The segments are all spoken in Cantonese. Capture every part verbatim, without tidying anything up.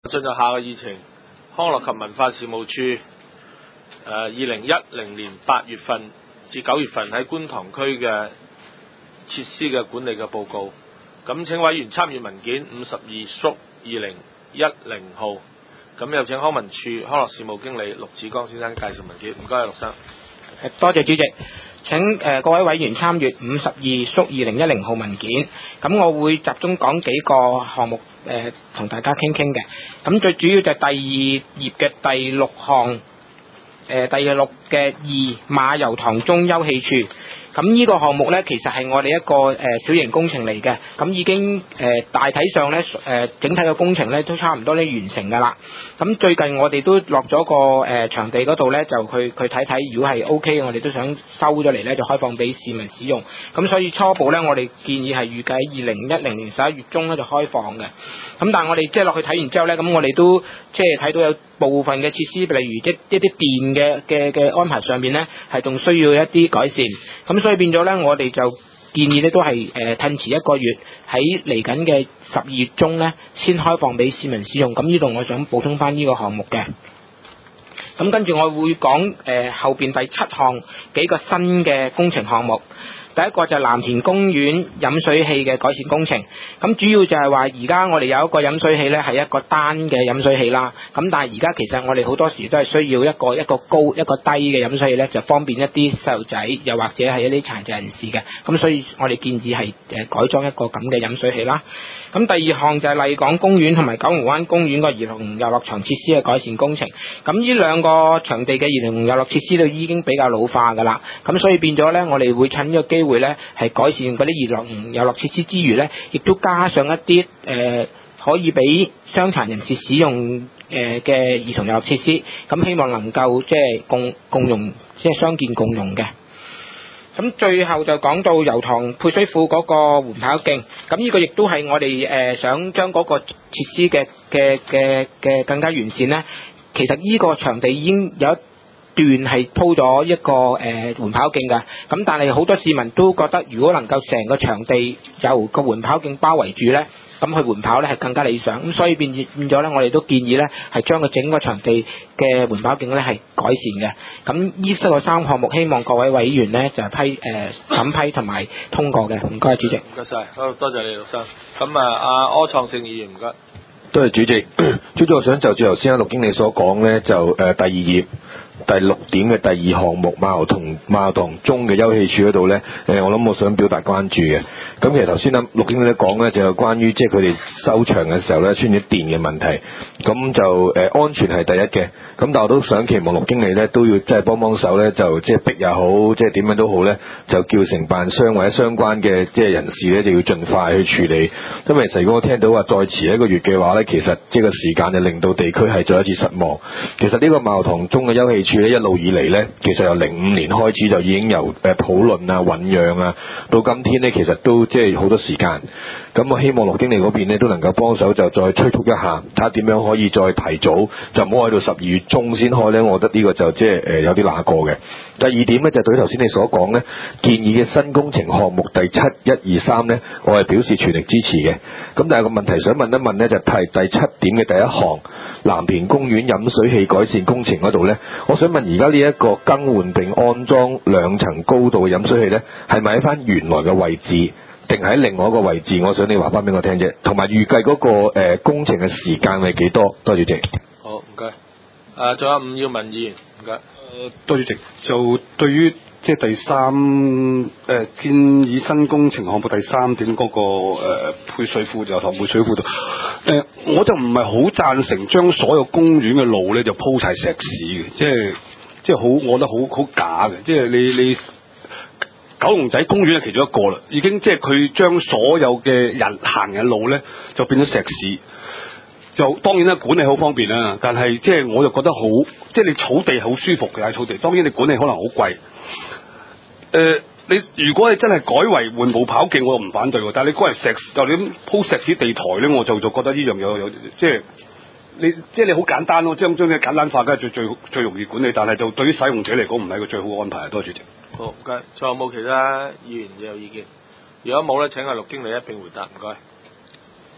進入下個議程，康樂及文化事務處誒二零一零年八月份至九月份喺觀塘區嘅設施嘅管理嘅報告。咁請委員參閱文件五十二縮二零一零號。咁有請康文署康樂事務經理陸志剛先生介紹文件。唔該，陸生。 多謝主席。請誒、呃、各位委員參閱五十二縮二零一零號文件。咁我會集中講幾個項目誒，同、呃、大家傾傾嘅。咁最主要就係第二頁嘅第六項，誒、呃、第六嘅二馬油塘中休憩處。咁呢個項目呢，其實係我哋一個誒、呃、小型工程嚟嘅。咁已經誒、呃、大體上呢，誒、呃、整體嘅工程呢都差唔多呢完成㗎啦。咁最近我哋都落咗個誒、呃、場地嗰度呢，就去去睇睇，如果係 O K，我哋都想收咗嚟呢，就開放俾市民使用。咁所以初步呢，我哋建議係預計二零一零年十一月中呢就開放嘅。咁但係我哋即係落去睇完之後呢，咁我哋都即係睇到有部分嘅設施，例如一一啲電嘅嘅嘅安排上面呢，係仲需要一啲改善。咁所以變咗呢，我哋就建議呢都係誒褪遲一個月，喺嚟緊嘅十二月中呢先開放俾市民使用。咁呢度我想補充翻呢個項目嘅。咁跟住我會講誒、呃、後邊第七項幾個新嘅工程項目。第一個就係藍田公園飲水器嘅改善工程，咁主要就係話而家我哋有一個飲水器呢係一個單嘅飲水器啦，咁但係而家其實我哋好多時都係需要一個一個高一個低嘅飲水器呢，就方便一啲細路仔又或者係一啲殘疾人士嘅，咁所以我哋建議係誒改裝一個咁嘅飲水器啦。咁第二項就係麗港公園同埋九龍灣公園個兒童遊樂場設施嘅改善工程，咁呢兩個場地嘅兒童遊樂設施都已經比較老化㗎啦，咁所以變咗呢，我哋會趁呢個機會會咧係改善嗰啲兒童遊樂設施之餘咧，亦都加上一啲誒、呃、可以俾傷殘人士使用誒嘅兒童遊樂設施，咁希望能夠即係共共用，即係相見共用嘅。咁最後就講到油塘配水庫嗰個緩跑徑，咁呢個亦都係我哋誒、呃、想將嗰個設施嘅嘅嘅嘅更加完善咧。其實呢個場地已經有一段係鋪咗一個誒緩跑徑㗎，咁但係好多市民都覺得如果能夠成個場地由個緩跑徑包圍住呢，咁去緩跑呢係更加理想，咁所以變變咗呢，我哋都建議呢係將個整個場地嘅緩跑徑呢係改善嘅。咁呢四個三項目，希望各位委員呢就係批誒審、呃、批同埋通過嘅。唔該，主席。 唔該晒，好多謝你陸生。咁啊，阿柯創盛議員唔該。 多謝主席。主席，我想就住頭先阿陸經理所講呢，就誒、呃、第二頁。第六點嘅第二項目馬油塘馬油塘中嘅休憩處嗰度呢，誒我諗我想表達關注嘅。咁其實頭先啊陸經理講呢，就係關於即係佢哋收場嘅時候呢，出現咗電嘅問題。咁就誒、呃、安全係第一嘅。咁但係我都想期望陸經理呢都要即係幫幫手呢，就即係逼又好，即係點樣都好呢，就叫承辦商或者相關嘅即係人士呢，就要盡快去處理。因為其實如果我聽到話再遲一個月嘅話呢，其實即係個時間就令到地區係再一次失望。其實呢個馬油塘中嘅休憩處咧一路以嚟咧，其實由零五年開始就已經由誒討論啊、醖釀啊，到今天咧，其實都即係好多時間。咁我希望陸經理嗰邊咧都能夠幫手，就再催促一下，睇下點樣可以再提早，就唔好喺到十二月中先開咧。我覺得呢個就即係誒有啲難過嘅。第二點咧就對於頭先你所講咧建議嘅新工程項目第七、一、二、三咧，我係表示全力支持嘅。咁但係個問題想問一問咧，就係第七點嘅第一項藍田公園飲水器改善工程嗰度咧，我想問而家呢一個更換並安裝兩層高度嘅飲水器咧，係咪喺翻原來嘅位置？定喺另外一個位置？我想你話翻俾我聽啫。同埋預計嗰、那個誒、呃、工程嘅時間係幾多？多謝主席。 好，唔該。誒，仲有伍耀文議員，唔該。誒， 多謝主席。就對於即係第三誒、呃、建議新工程項目第三點嗰、那個誒、呃、配水庫油塘配水庫度，誒、呃、我就唔係好贊成將所有公園嘅路咧就鋪晒石屎嘅，即係即係好，我覺得好好假嘅，即係你你。九龍仔公園係其中一個啦，已經即係佢將所有嘅人行嘅路咧就變咗石屎，就當然啦管理好方便啦，但係即係我就覺得好，即係你草地好舒服嘅喺草地，當然你管理可能好貴。誒、呃，你如果你真係改為緩步跑徑，我就唔反對喎，但係你改為石就你咁鋪石屎地台咧，我就就覺得呢樣嘢有有即係你即係你好簡單咯，將將佢簡單化梗係最最最容易管理，但係就對於使用者嚟講唔係一個最好嘅安排。多謝主席。 好，唔該。仲有冇其他議員有意見？如果冇咧，請阿陸經理一並回答。唔該。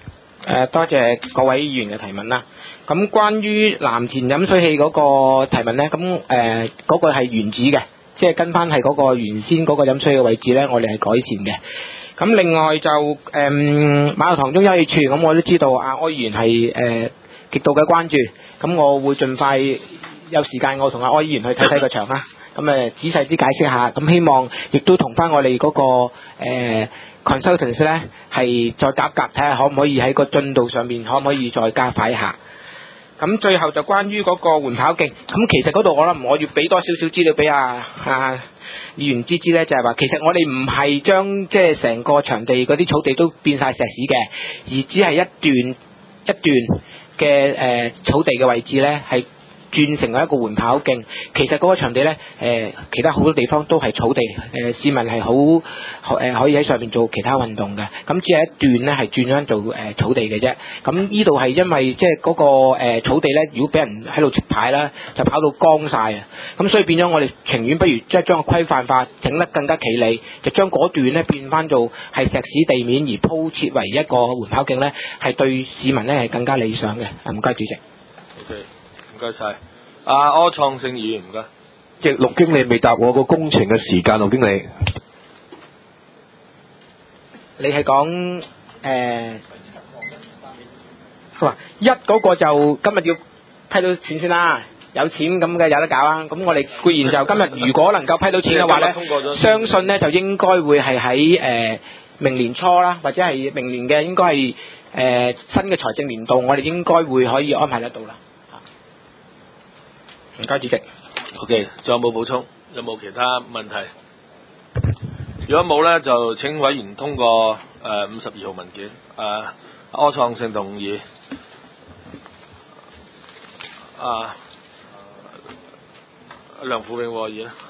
誒，多謝各位議員嘅提問啦。咁關於藍田飲水器嗰個提問咧，咁誒嗰個係原址嘅，即係跟翻係嗰個原先嗰個飲水嘅位置咧，我哋係改善嘅。咁另外就誒、嗯、馬頭塘中休憩處，咁我都知道阿柯議員係誒極度嘅關注，咁我會盡快有時間，我同阿柯議員去睇睇個場啦。咁誒仔細啲解釋下，咁希望亦都同翻我哋嗰、那個、呃 consultants 咧係再夾夾睇下可唔可以喺個進度上面可唔可以再加快一下。咁最後就關於嗰個緩跑徑，咁其實嗰度我諗我要俾多少少資料俾阿阿議員知知咧，就係話其實我哋唔係將即係成個場地嗰啲草地都變晒石屎嘅，而只係一段一段嘅誒、呃、草地嘅位置咧係轉成為一個緩跑徑。其實嗰個場地咧，誒、呃、其他好多地方都係草地，誒、呃、市民係好誒可以喺上面做其他運動嘅。咁只係一段咧係轉咗做誒、呃、草地嘅啫。咁呢度係因為即係嗰個、呃、草地咧，如果俾人喺度出牌啦，就跑到乾晒啊。咁所以變咗我哋情願不如即係將個規範化，整得更加企理，就將嗰段咧變翻做係石屎地面而鋪設為一個緩跑徑咧，係對市民咧係更加理想嘅。唔該，主席。 OK，唔該晒。阿柯創盛議員唔該。 即係陸經理未答我個工程嘅時間，陸經理。 你係講誒，佢話一嗰個就今日要批到錢先啦，有錢咁嘅有得搞啊！咁我哋固然就今日如果能夠批到錢嘅話咧，相信咧就應該會係喺誒明年初啦，或者係明年嘅應該係誒、呃、新嘅財政年度，我哋應該會可以安排得到啦。唔該，主席。 OK，仲有冇補充？有冇其他問題？如果冇咧，就請委員通過誒五十二號文件。誒、呃，柯創盛同意。啊，梁富永和議啦。